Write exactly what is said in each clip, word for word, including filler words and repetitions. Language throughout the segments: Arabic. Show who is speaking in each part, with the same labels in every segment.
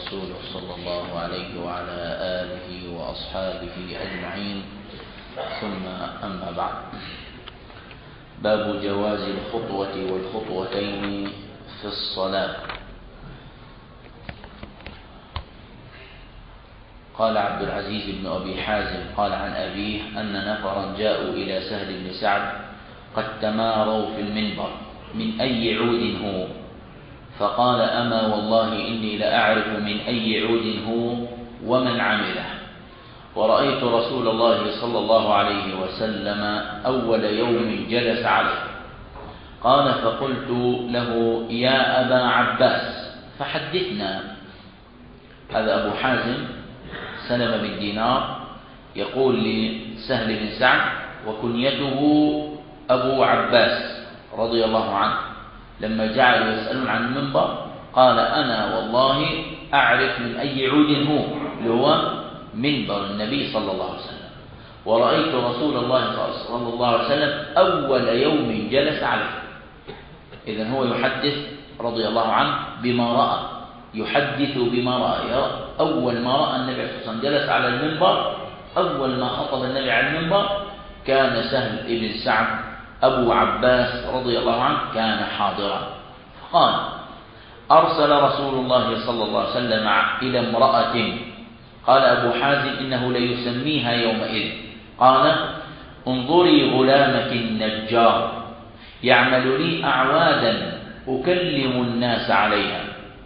Speaker 1: ورسوله صلى الله عليه وعلى آله وأصحابه أجمعين، ثم أما بعد. باب جواز الخطوة والخطوتين في الصلاة. قال عبد العزيز بن أبي حازم قال عن أبيه أن نفرا جاءوا إلى سهل بن سعد قد تماروا في المنبر من أي عود هو، فقال أما والله إني لأعرف من أي عود هو ومن عمله، ورأيت رسول الله صلى الله عليه وسلم أول يوم جلس عليه. قال فقلت له يا أبا عباس فحدثنا. هذا أبو حازم سلم بن دينار يقول لسهل بن سعد وكنيته أبو عباس رضي الله عنه، لما جعلوا يسألون عن المنبر قال أنا والله أعرف من أي عود هو، اللي هو منبر النبي صلى الله عليه وسلم، ورأيت رسول الله صلى الله عليه وسلم أول يوم جلس عليه. إذن هو يحدث رضي الله عنه بما رأى، يحدث بما رأى. أول ما رأى النبي صلى الله عليه وسلم جلس على المنبر، أول ما خطب النبي على المنبر كان سهل بن سعد أبو عباس رضي الله عنه كان حاضرا. قال أرسل رسول الله صلى الله عليه وسلم إلى امرأة، قال أبو حازم إنه ليسميها يومئذ، قال انظري غلامك النجار يعمل لي أعوادا أكلم الناس عليها،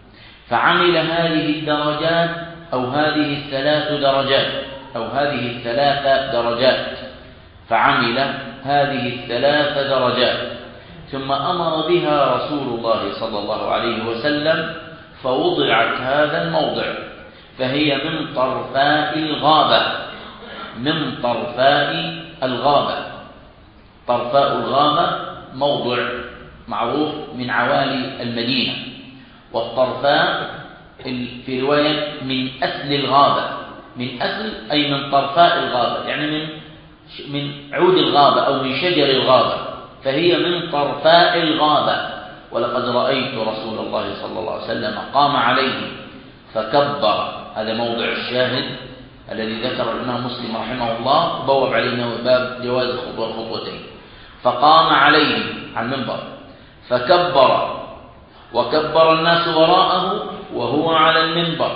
Speaker 1: فعمل هذه الدرجات أو هذه الثلاث درجات أو هذه الثلاث درجات فعمل هذه الثلاث درجات، ثم أمر بها رسول الله صلى الله عليه وسلم فوضعت هذا الموضع، فهي من طرفاء الغابة، من طرفاء الغابة. طرفاء الغابة موضع معروف من عوالي المدينة، والطرفاء في رواية من أسل الغابة، من أسل أي من طرفاء الغابة، يعني من من عود الغابة أو من شجر الغابة، فهي من طرفاء الغابة. ولقد رأيت رسول الله صلى الله عليه وسلم قام عليه فكبر. هذا موضع الشاهد الذي ذكر الإمام مسلم رحمه الله، بوب عليه باب جواز الخطوة والخطوتين. فقام عليه على المنبر فكبر، وكبر الناس وراءه وهو على المنبر،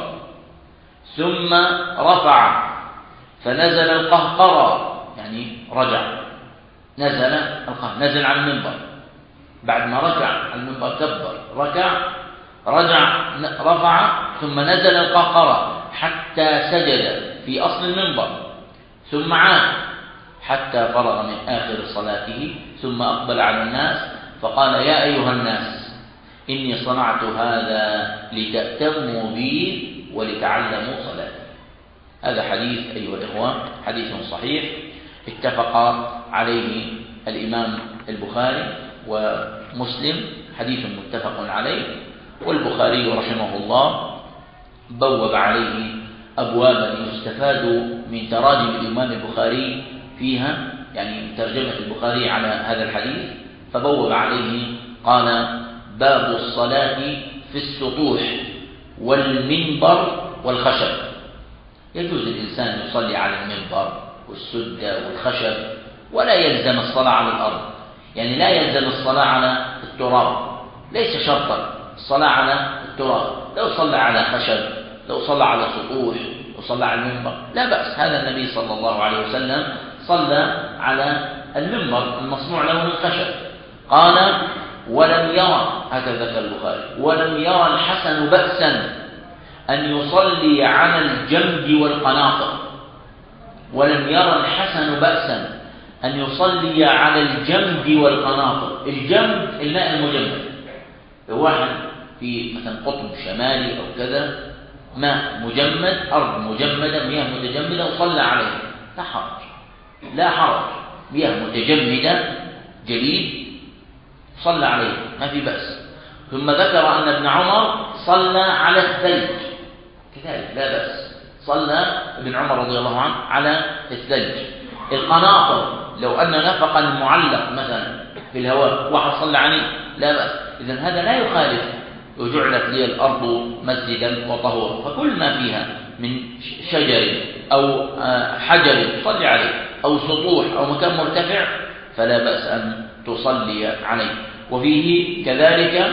Speaker 1: ثم رفع فنزل القهقرى، يعني رجع، نزل القهقرى، نزل على المنبر بعد ما ركع على المنبر، كبر ركع رجع رفع ثم نزل القهقرى حتى سجد في أصل المنبر، ثم عاد حتى فرغ من آخر صلاته، ثم أقبل على الناس فقال يا أيها الناس إني صنعت هذا لتأتموا بي ولتعلموا صلاتي. هذا حديث أيها الإخوان حديث صحيح اتفق عليه الإمام البخاري ومسلم، حديث متفق عليه، والبخاري رحمه الله بوب عليه أبوابا يستفاد من تراجم الإمام البخاري فيها، يعني ترجمة البخاري على هذا الحديث، فبوب عليه قال باب الصلاة في السطوح والمنبر والخشب. يجوز الإنسان يصلي على المنبر والسدة والخشب، ولا يلزم الصلاة على الأرض، يعني لا يلزم الصلاة على التراب، ليس شرطا الصلاة على التراب. لو صلى على خشب، لو صلى على سطوح، وصلى على المنبر لا بأس. هذا النبي صلى الله عليه وسلم صلى على المنبر المصنوع له من خشب. قال ولم يرى، هكذا ذكر البخاري، ولم يرى الحسن بأسا أن يصلي على الجمد والقناطر. ولم يرى الحسن بأسا أن يصلي على الجمد والقناطر. الجمد الماء المجمد، لو واحد في مثلا قطب شمالي أو كذا، ماء مجمد، أرض مجمدة، مياه متجمدة، وصلى عليها لا حرج، لا حرج، مياه متجمدة جليد صلى عليه ما في بأس. ثم ذكر أن ابن عمر صلى على الثلج كذلك لا بأس، صلى ابن عمر رضي الله عنه على الثلج. القناطر لو أن نفقا معلق مثلا في الهواء واحد صلى عليه لا بأس. إذن هذا لا يخالف وجعلت لي الأرض مسجدا وطهورا، فكل ما فيها من شجر أو حجر تصلي عليه أو سطوح أو مكان مرتفع فلا بأس أن تصلي عليه. وفيه كذلك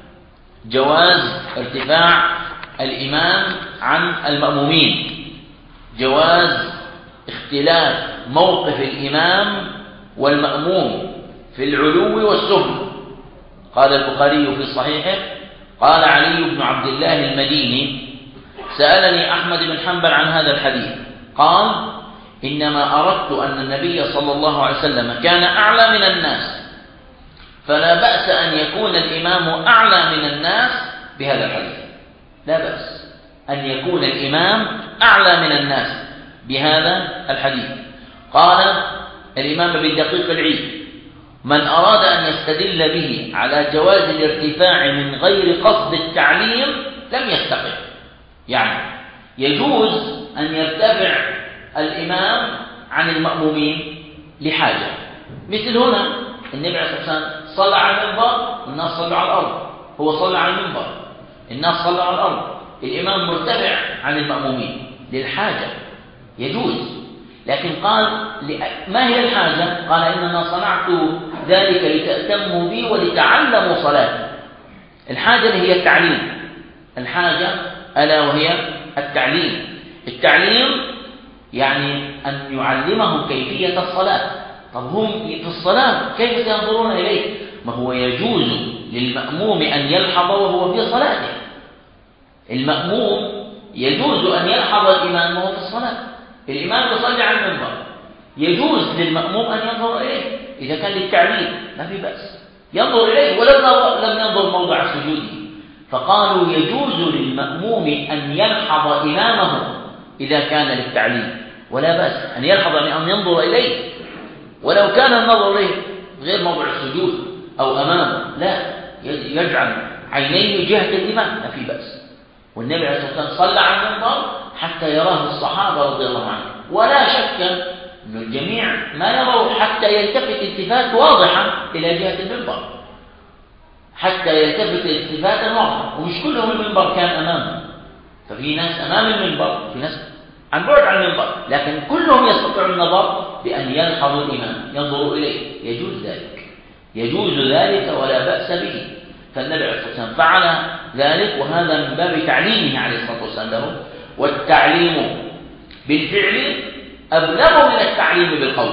Speaker 1: جواز ارتفاع الإمام عن المأمومين، جواز اختلاف موقف الإمام والمأموم في العلو والسفل. قال البخاري في صحيحه: قال علي بن عبد الله المديني: سألني أحمد بن حنبل عن هذا الحديث، قال: إنما أردت أن النبي صلى الله عليه وسلم كان أعلى من الناس، فلا بأس أن يكون الإمام أعلى من الناس بهذا الحديث. لا بأس أن يكون الإمام أعلى من الناس بهذا الحديث. قال الإمام ابن دقيق العيد: من أراد أن يستدل به على جواز الارتفاع من غير قصد التعليم لم يستقم. يعني يجوز أن يرتفع الإمام عن المأمومين لحاجة، مثل هنا النبي عليه الصلاة والسلام صلى على المنبر والناس صلوا على الأرض، هو صلى على المنبر الناس صلوا على الأرض، الإمام مرتفع عن المأمومين للحاجة، يجوز. لكن قال ما هي الحاجة؟ قال: إنما صنعت ذلك لتأتموا بي ولتعلموا صلاتي. الحاجة اللي هي التعليم، الحاجة ألا وهي التعليم. التعليم يعني أن يعلمهم كيفية الصلاة. طب هم في الصلاة كيف سينظرون إليه؟ ما هو يجوز للمأموم أن يلحظ وهو في صلاته. المأموم يجوز أن يلحظ الإمام وهو في الصلاة. الإمام يصلي على المنبر، يجوز للمأموم أن ينظر إليه إذا كان للتعليم، ما في بأس ينظر إليه ولو لم ينظر موضع سجوده. فقالوا يجوز للمأموم أن يلحظ إمامه إذا كان للتعليم، ولا بأس أن يلحظ أن ينظر إليه ولو كان النظر إليه غير موضع السجود أو أمامه، لا، يجعل عينيه جهة الإمام، ما في بأس. والنبي عليه الصلاة والسلام صلى على المنبر حتى يراه الصحابة رضي الله عنهم، ولا شك أن الجميع ما يروا حتى يلتفت التفات واضحا إلى جهة المنبر، حتى يلتفت التفاتا واضحا، ومش كلهم المنبر كان أمامه، ففي ناس أمام المنبر، في ناس عن بعد عن المنبر، لكن كلهم يستطيعون النظر بأن يلحظوا الإمام ينظروا إليه، يجوز ذلك، يجوز ذلك ولا بأس به. فالنبي عليه الصلاة والسلام فعل ذلك، وهذا من باب تعليمه عليه الصلاة والسلام له. والتعليم بالفعل أبلغ من التعليم بالقول.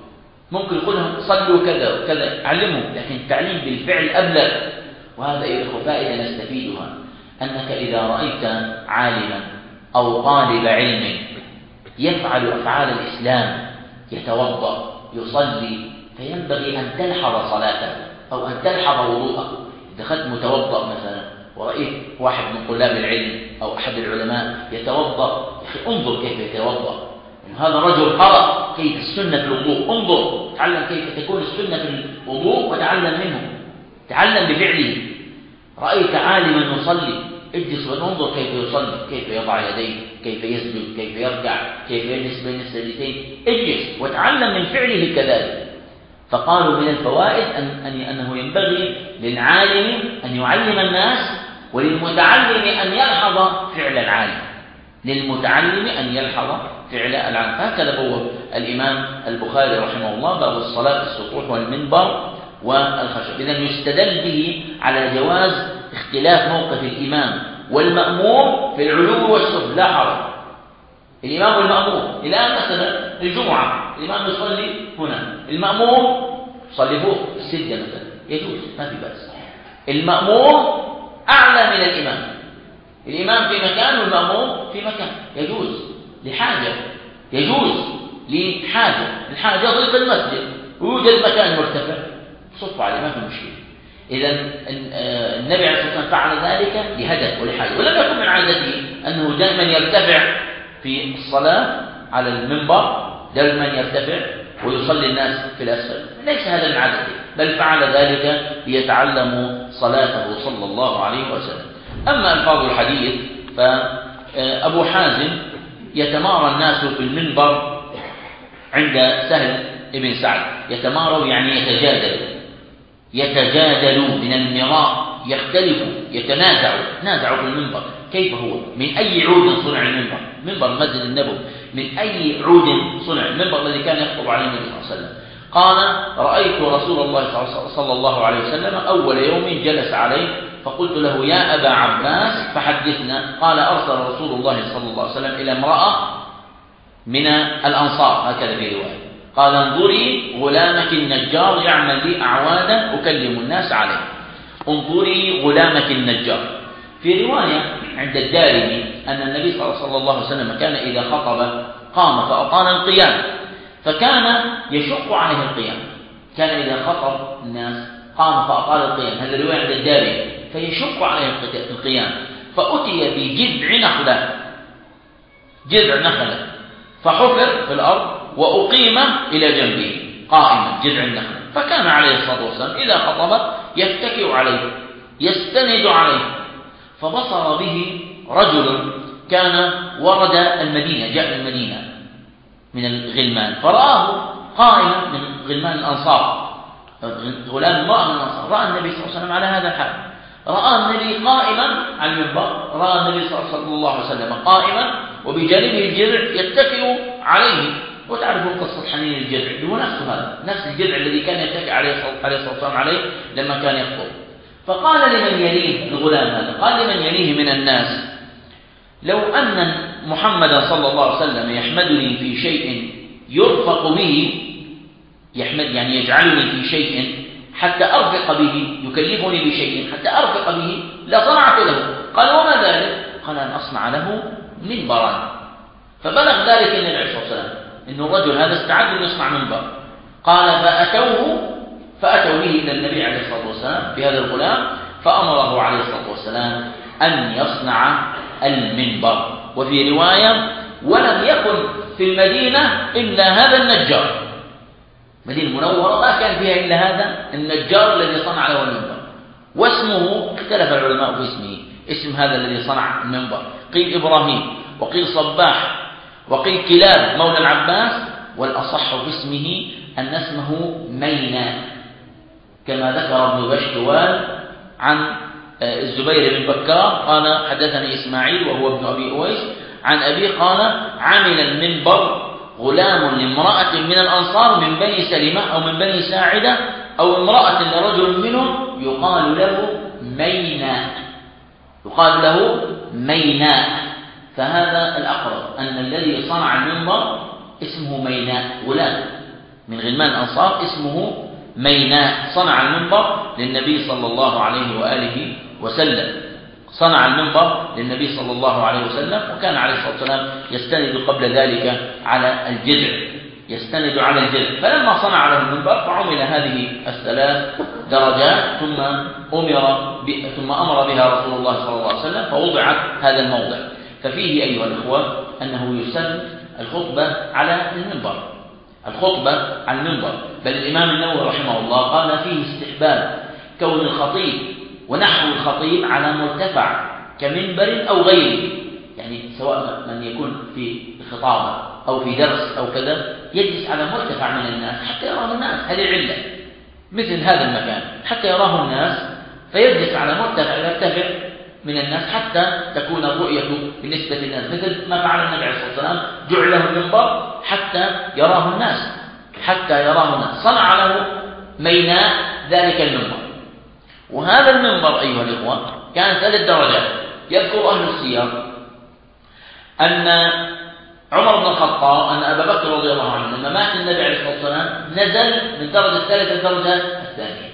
Speaker 1: ممكن يقول لهم صلوا كذا وكذا، علمهم، لكن التعليم بالفعل أبلغ. وهذا يدخل فائدة نستفيدها، أنك إذا رأيت عالما أو طالب علم يفعل أفعال الإسلام، يتوضأ يصلي، فينبغي أن تلحظ صلاته أو أن تلحظ وضوءه. دخلت متوضأ مثلا ورأيت واحد من طلاب العلم أو أحد العلماء يتوضأ، انظر كيف يتوضأ، هذا رجل قرأ كيف السنة في الوضوء، انظر تعلم كيف تكون السنة في الوضوء وتعلم منه، تعلم بفعله. رأيت عالما يصلي، اجلس وانظر كيف يصلي، كيف يضع يديه، كيف يسجد، كيف يركع، كيف يجلس بين السجدتين، اجلس وتعلم من فعله كذلك. فقالوا من الفوائد أن أنه ينبغي للعالم أن يعلم الناس، وللمتعلم أن يلحظ فعل العالم، للمتعلم أن يلحظ فعل العالم. هكذا بوّب الإمام البخاري رحمه الله باب الصلاة في السطوح والمنبر والخشب. إذن يستدل به على جواز اختلاف موقف الإمام والمأموم في العلو والسفل، لا حرج. الإمام والمأموم الآن مثلا الجمعة الإمام يصلي هنا، المأموم يصلي فوق السجدة مثلا، يجوز، ما في بأس. المأموم أعلى من الإمام، الإمام في مكان والمأموم في مكان، يجوز لحاجة، يجوز لحاجة، الحاجة ضيق المسجد ويوجد مكان مرتفع صف عليه، ما في مشكلة. إذا النبي عليه الصلاة والسلام فعل ذلك لهدف ولحاجة، ولم يكن من عادته أنه دائما يرتفع في الصلاة على المنبر، دائما يرتفع ويصلي الناس في الأسفل، ليس هذا من عادته، بل فعل ذلك ليتعلموا صلاته صلى الله عليه وسلم. أما ألفاظ الحديث فأبو حازم يتمارى الناس في المنبر عند سهل ابن سعد، يتماروا يعني يتجادل، يتجادلوا من المراء، يختلفوا يتنازعوا نازعوا في المنبر كيف هو، من أي عود صنع المنبر، منبر المسجد النبوي من أي عود صنع المنبر الذي كان يخطب عليه النبي صلى الله عليه وسلم. قال رأيت رسول الله صلى الله عليه وسلم أول يوم جلس عليه فقلت له يا أبا عباس فحدثنا. قال أرسل رسول الله صلى الله عليه وسلم إلى امرأة من الأنصار هكذا في رواية، قال انظري غلامك النجار يعمل لي أعوادا أكلم الناس عليه. انظري غلامك النجار. في رواية عند الدارمي أن النبي صلى الله عليه وسلم كان إذا خطب قام فأطال القيام، فكان يشق عليه القيام، كان إذا خطب الناس قام فأطال القيام، هذا رواية عند الدارمي، فيشق عليه القيام. فأتي بجذع نخلة، جذع نخلة فحفر في الأرض وأقيم إلى جنبه قائما جذع النخلة، فكان عليه الصلاة والسلام إذا خطب يتكئ عليه يستند عليه. فبصر به رجل كان ورد المدينة، جاء المدينة من الغلمان، فرآه قائما من غلمان الأنصار، غلام امرأة من الأنصار، رأى النبي صلى الله عليه وسلم على هذا الحال، رأى النبي قائما على المنبر، رأى النبي صلى الله عليه وسلم قائما وبجانبه الجذع يتكئ عليه. وتعرفون قصة حنين الجذع، هو نفس هذا، نفس الجذع الذي كان يتكئ عليه الصلاة والسلام عليه لما كان يخطب. فقال لمن يليه الغلام هذا، قال لمن يليه من الناس لو أن محمدا صلى الله عليه وسلم يحمدني في شيء يرفق به، يحمد يعني يجعلني في شيء حتى أرفق به، يكلفني بشيء حتى أرفق به لصنعت له. قال وما ذلك؟ قال أن أصنع له منبرا. فبلغ ذلك النبي عليه الصلاة والسلام إن الرجل هذا استعد ليصنع منبر. قال فأتوه فأتوا به إلى النبي عليه الصلاة والسلام بهذا الغلام، فأمره عليه الصلاة والسلام أن يصنع المنبر. وفي رواية ولم يكن في المدينة إلا هذا النجار، مدينة المنورة ما كان فيها إلا هذا النجار الذي صنع له المنبر. واسمه اختلف العلماء في اسمه، اسم هذا الذي صنع المنبر قيل إبراهيم وقيل صباح وقيل كلاب مولى العباس، والأصح في اسمه أن اسمه مينا، كما ذكر ابن بشتوال عن الزبير بن بكار قال حدثني إسماعيل وهو ابن أبي أويس عن أبي قال عمل المنبر غلام لامرأة من الأنصار من بني سلمة أو من بني ساعدة أو امرأة لرجل منهم يقال له مينا، يقال له ميناء. فهذا الأقرب أن الذي صنع المنبر اسمه ميناء، غلام من غلمان الأنصار اسمه ميناء، صنع المنبر للنبي صلى الله عليه وآله وسلم، صنع المنبر للنبي صلى الله عليه وسلم. وكان عليه الصلاة والسلام يستند قبل ذلك على الجذع، يستند على الجذع. فلما صنع له المنبر فعمل هذه الثلاث درجات ثم أمر ب... ثم أمر بها رسول الله صلى الله عليه وسلم فوضعت هذا الموضع. ففيه أيها الأخوة أنه يسن الخطبة على المنبر، الخطبة على المنبر. بل الإمام النووي رحمه الله قال فيه استحباب كون الخطيب ونحو الخطيب على مرتفع كمنبر أو غيره، يعني سواء من يكون في خطابة أو في درس أو كذا يجلس على مرتفع من الناس حتى يراه الناس، هذه علة مثل هذا المكان حتى يراه الناس، فيجلس على مرتفع يرتفع من الناس حتى تكون الرؤية بالنسبة للناس، مثل ما فعل النبي عليه الصلاة والسلام، جعل له المنبر حتى يراه الناس، حتى يراه الناس، صنع له ميناء ذلك المنبر. وهذا المنبر أيها الإخوة كان ثلاث درجات. يذكر أهل السير أن عمر بن الخطاب أن أبا بكر رضي الله عنه لما مات النبي عليه الصلاة والسلام نزل من درجة الثالثة الدرجة الثانية،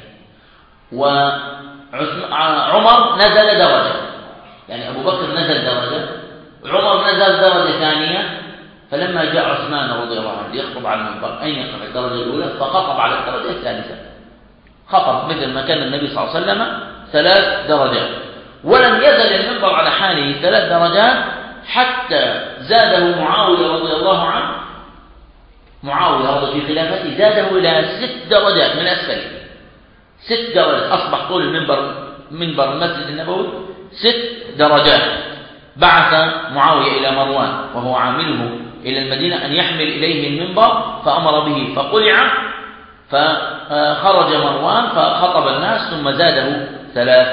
Speaker 1: وعمر نزل درجة، يعني أبو بكر نزل درجة، عمر نزل درجة ثانية. فلما جاء عثمان رضي الله عنه يخطب على المنبر أين يقف الدرجة الأولى؟ فخطب على الدرجة الثالثة، خطب مثل ما كان النبي صلى الله عليه وسلم ثلاث درجات. ولم يزل المنبر على حاله ثلاث درجات حتى زاده معاوية رضي الله عنه، معاوية رضي في خلافته زاده إلى ست درجات من أسفله، ست درجات، أصبح طول المنبر منبر المسجد النبوي ست درجات. بعث معاوية إلى مروان وهو عامله إلى المدينة أن يحمل إليه المنبر فأمر به فقلع، فخرج مروان فخطب الناس ثم زاده ثلاث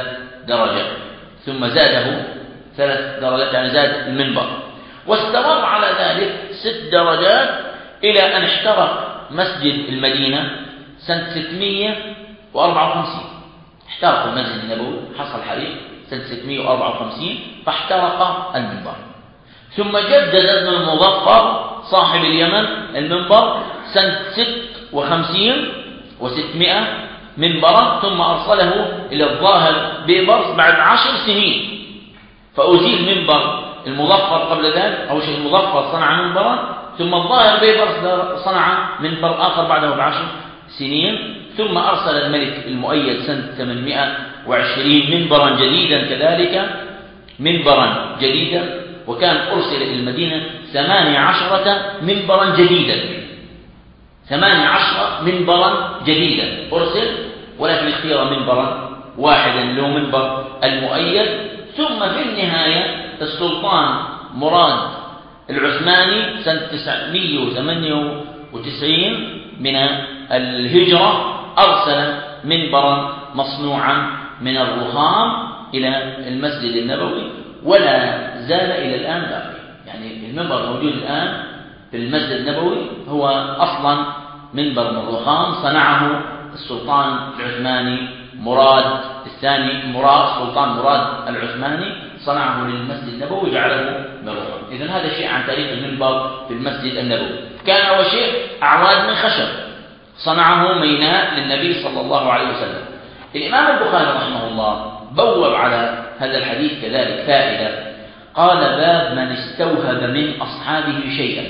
Speaker 1: درجات، ثم زاده ثلاث درجات، يعني زاد المنبر، واستمر على ذلك ست درجات إلى أن احترق مسجد المدينة سنة ستمائة وأربعة وخمسين. احترق المسجد النبوي، حصل حريق سنة ستمائة وأربعة وخمسين فاحترق المنبر. ثم جدد ابن المظفر صاحب اليمن المنبر سنة ست وخمسين وستمائة منبرا، ثم أرسله إلى الظاهر بيبرس بعد عشر سنين، فأزيل منبر المظفر قبل ذلك، أو شيء المظفر صنع منبرا، ثم الظاهر بيبرس صنع منبر آخر بعده بعشر سنين، ثم أرسل الملك المؤيد سنة ثمانمائة وعشرين منبرا جديدا كذلك، منبرا جديدا، وكان أرسل إلى المدينة ثمانية عشرة منبرا جديدا، ثمانية عشرة منبرا جديدا أرسل، ولكن اختير منبرا واحدا اللي هو منبر المؤيد. ثم في النهاية السلطان مراد العثماني سنة تسعمائة وثمانية وتسعين من الهجرة أرسل منبرا مصنوعا من الرخام إلى المسجد النبوي، ولا زال إلى الآن باقي. يعني المنبر الموجود الآن في المسجد النبوي هو أصلا منبر من الرخام صنعه السلطان العثماني مراد الثاني، مراد سلطان مراد العثماني صنعه للمسجد النبوي وجعله من الرخام. إذن هذا شيء عن تاريخ المنبر في المسجد النبوي. كان أول شيء أعواد من خشب صنعه ميناء للنبي صلى الله عليه وسلم. الإمام البخاري رحمه الله بوب على هذا الحديث كذلك فائدة، قال: باب من استوهب من أصحابه شيئا.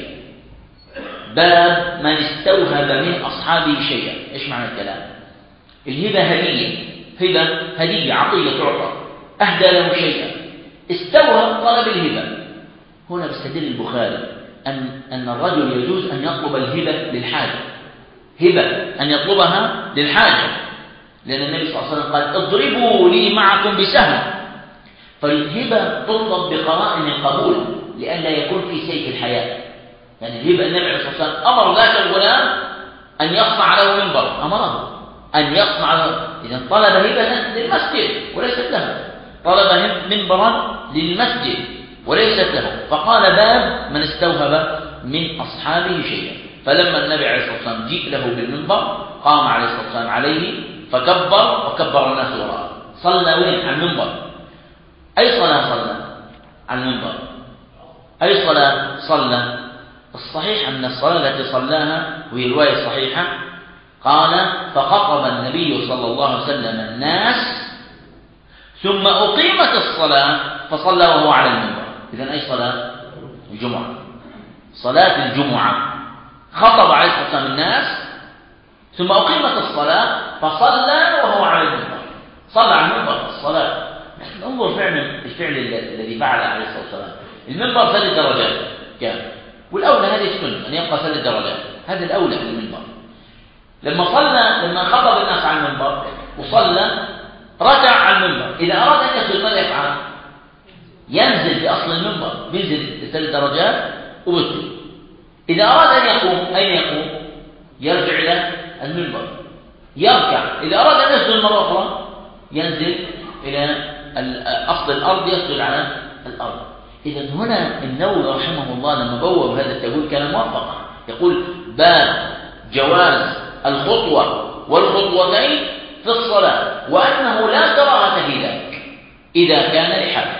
Speaker 1: باب من استوهب من أصحابه شيئا. إيش معنى الكلام؟ الهبة هدية، هبة هدية عطية تعطى، أهدى له شيئا، استوهب طلب الهبة. هنا بيستدل البخاري أن أن الرجل يجوز أن يطلب الهبة للحاجة، هبة أن يطلبها للحاجة، لأن النبي صلى الله عليه وسلم قال: اضربوا لي معكم بسهم. فالهبة تطلب بقرائن القبول لئلا يكون في سيف الحياة. يعني الهبة النبي عليه الصلاة والسلام أمر ذاك الغلام أن يصنع له منبر، أمره أن يصنع له، إذا طلب هبة للمسجد وليست له، طلب منبرا للمسجد وليست له. فقال: باب من استوهب من أصحابه شيئا. فلما النبي عليه الصلاة والسلام جيء له بالمنبر قام عليه الصلاة والسلام عليه فكبر وكبر الناس وراءه. صلى وين؟ على المنبر. أي صلاة صلى؟ على المنبر. أي صلاة صلى؟ الصحيح أن الصلاة التي صلاها وهي رواية صحيحة، قال: فخطب النبي صلى الله عليه وسلم الناس ثم أقيمت الصلاة فصلى وهو على المنبر. إذن أي صلاة؟ الجمعة، صلاة الجمعة. خطب عليه الصلاة والسلام الناس ثم أقيمت الصلاة فصلى وهو على المنبر، صلى على المنبر الصلاة. انظر فعلا الفعل الذي فعله عليه الصلاة والسلام. المنبر ثلاث درجات كان، والأولى هذه السنة أن يبقى ثلاث درجات، هذا الأولى في المنبر. لما صلى، لما خطب الناس على المنبر وصلى ركع على المنبر، إذا أراد أن يصل ماذا يفعل؟ ينزل في أصل المنبر، ينزل ثلاث درجات ويسجد. إذا أراد أن يقوم، أين يقوم؟ يرجع إلى المنبر يركع. إذا أراد أن يسجد مرة أخرى ينزل إلى أصل الأرض يسجد على الأرض. إذن هنا النووي رحمه الله لما بوّب هذا التبويب كان موفقا، يقول: باب جواز الخطوة والخطوتين في الصلاة، وأنه لا كراهة في ذلك إذا كان لحاجة.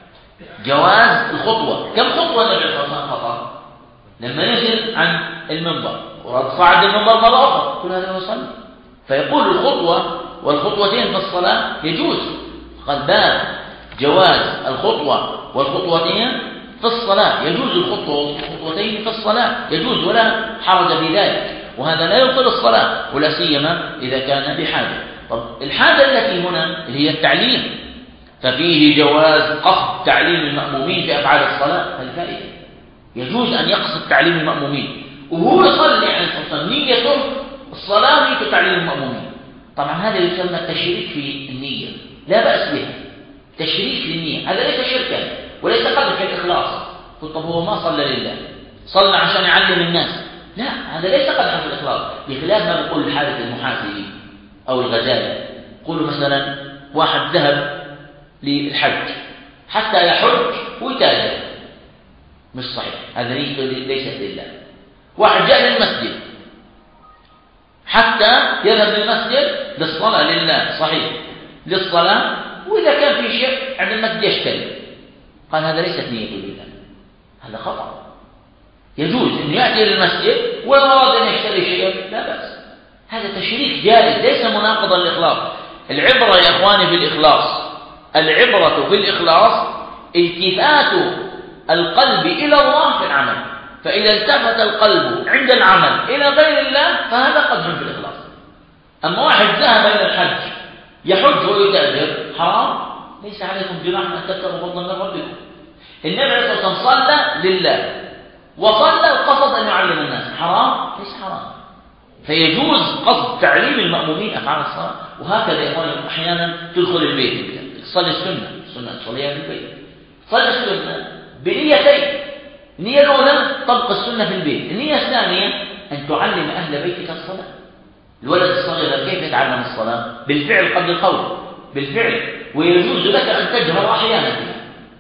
Speaker 1: جواز الخطوة. كم خطوة النبي صلى الله عليه وسلم خطأ؟ لما نزل عن المنبر وصعد المنبر مرة أخرى، كل هذا يصلي. فيقول الخطوة والخطوتين في الصلاة يجوز. قال: باب جواز الخطوة والخطوتين في الصلاة، يجوز الخطوة والخطوتين في الصلاة، يجوز ولا حرج في ذلك، وهذا لا يبطل الصلاة، ولا سيما إذا كان بحاجة. طب الحاجة التي هنا اللي هي التعليم، ففيه جواز قصد تعليم المأمومين في أفعال الصلاة. الفائدة يجوز أن يقصد تعليم المأمومين وهو يصلي عليه الصلاة والسلام، نيته الصلاة نية تعليم المأمومين. طبعا هذا يسمى التشريك في النية، لا بأس به، تشريك للنية، هذا ليس شركا وليس قدر في الإخلاص. قلت طب هو ما صلى لله، صلى عشان يعلم الناس، لا، هذا ليس قدر في الإخلاص. بخلاف ما بيقول الحارث المحاسبي أو الغزالي، يقولوا مثلا واحد ذهب للحج حتى يحج ويتاجر، مش صحيح، هذا نيته ليست لله. واحد جاء للمسجد حتى يذهب للمسجد للصلاة لله، صحيح، للصلاة، وإذا كان في شيء عند المسجد يشتري، قال هذا ليست نيته لله، هذا خطأ. يجوز أن يأتي للمسجد وإن أراد أن يشتري شيئا لا بأس، هذا تشريك جائز ليس مناقضا للإخلاص. العبرة يا إخواني في الإخلاص، العبرة في الإخلاص التفات القلب إلى الله في العمل، فإذا التفت القلب عند العمل إلى غير الله فهذا قدح في الإخلاص. أما واحد ذهب إلى الحج يحج ويتاجر حرام، ليس عليكم جناح أن تبتغوا فضلا من ربكم. النبي عليه الصلاة والسلام صلى لله وصلى القصد أن يعلم الناس، حرام؟ ليس حرام. فيجوز قصد تعليم المأمومين أفعال الصلاة. وهكذا يا إخواني أحيانا تدخل البيت تصلي السنة، السنة تصليها في البيت، تصلي السنة بنيتين، النية الأولى طبق السنة في البيت، النية الثانية أن تعلم أهل بيتك الصلاة. الولد الصغير كيف يتعلم الصلاة؟ بالفعل قبل القول، بالفعل. ويجوز لك أن تجهر أحيانا بها،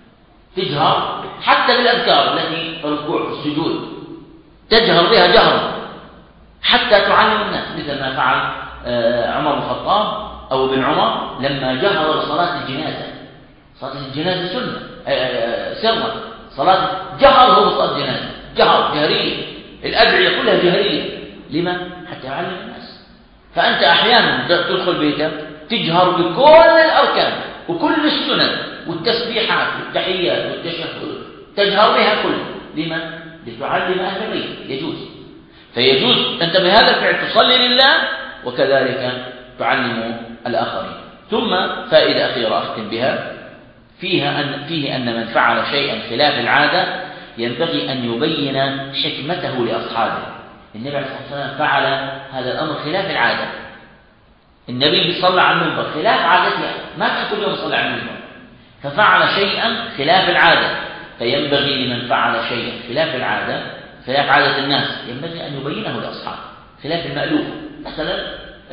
Speaker 1: تجهر حتى بالأذكار التي الركوع والسجود تجهر بها جهرا حتى تعلم الناس، مثل ما فعل عمر بن الخطاب أو ابن عمر لما جهر لصلاة الجنازة. صلاة الجنازة سنة سرا، صلاة جهر هو صلاة الجنازة، جهر جهرية، الأدعية كلها جهرية. لما؟ حتى يعلم الناس. فأنت أحيانا تدخل بيتك تجهر بكل الأركان وكل السنن والتسبيحات والتحيات والتشهد، تجهر بها كلها. لما؟ لتعلم أهل بيتك، يجوز. فيجوز أنت بهذا الفعل تصلي لله وكذلك تعلم الآخرين. ثم فائدة أخيرة أختم بها، فيها أن فيه أن من فعل شيئا خلاف العادة ينبغي أن يبين حكمته لأصحابه. النبي عليه الصلاة والسلام فعل هذا الأمر خلاف العادة. النبي صلى على المنبر خلاف عادته، ما كان كل يوم يصلي على المنبر، ففعل شيئا خلاف العادة. فينبغي لمن فعل شيئا خلاف العادة، خلاف عادة الناس، ينبغي أن يبينه لأصحابه، خلاف المألوف. مثلا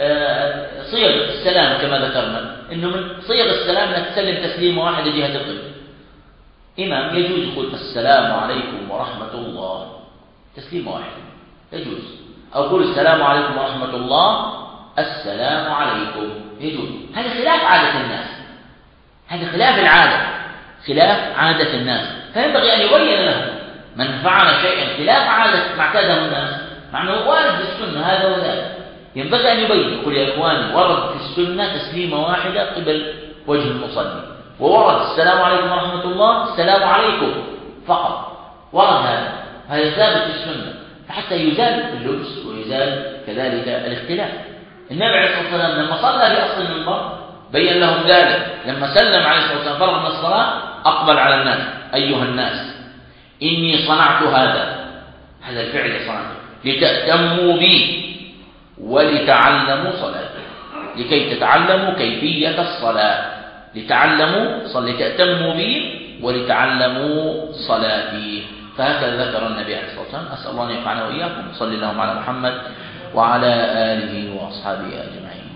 Speaker 1: صيغ السلام كما ذكرنا، إنه من صيغ السلام أنك تسلم تسليمة واحدة جهة القبلة. إمام يجوز يقول السلام عليكم ورحمة الله، تسليمة واحدة يجوز، أو يقول السلام عليكم ورحمة الله السلام عليكم، يجوز. هذا خلاف عادة الناس، هذا خلاف العادة، خلاف عادة الناس. فينبغي أن يبين له من فعل شيئا خلاف عادة ما اعتاده الناس، مع أنه وارد في السنة هذا وذاك، ينبغي أن يبين. يقول يا إخواني ورد في السنة تسليمة واحدة قبل وجه المصلي، وورد السلام عليكم ورحمة الله السلام عليكم فقط، ورد هذا، هذا ثابت في السنة، فحتى يزال اللبس ويزال كذلك الاختلاف. النبي عليه الصلاة والسلام لما صلى في أصل المنبر بين لهم ذلك، لما سلم عليه الصلاة والسلام فرغ من الصلاة أقبل على الناس: أيها الناس إني صنعت هذا، هذا الفعل صنعته لتأتموا بي ولتعلموا صلاتي، لكي تتعلموا كيفية الصلاة، لتعلموا صل لتأتموا بي ولتعلموا صلاتي. فهكذا ذكر النبي عليه الصلاة والسلام. أسأل الله أن ينفعنا وإياكم. صلى الله على محمد وعلى آله وأصحابه أجمعين.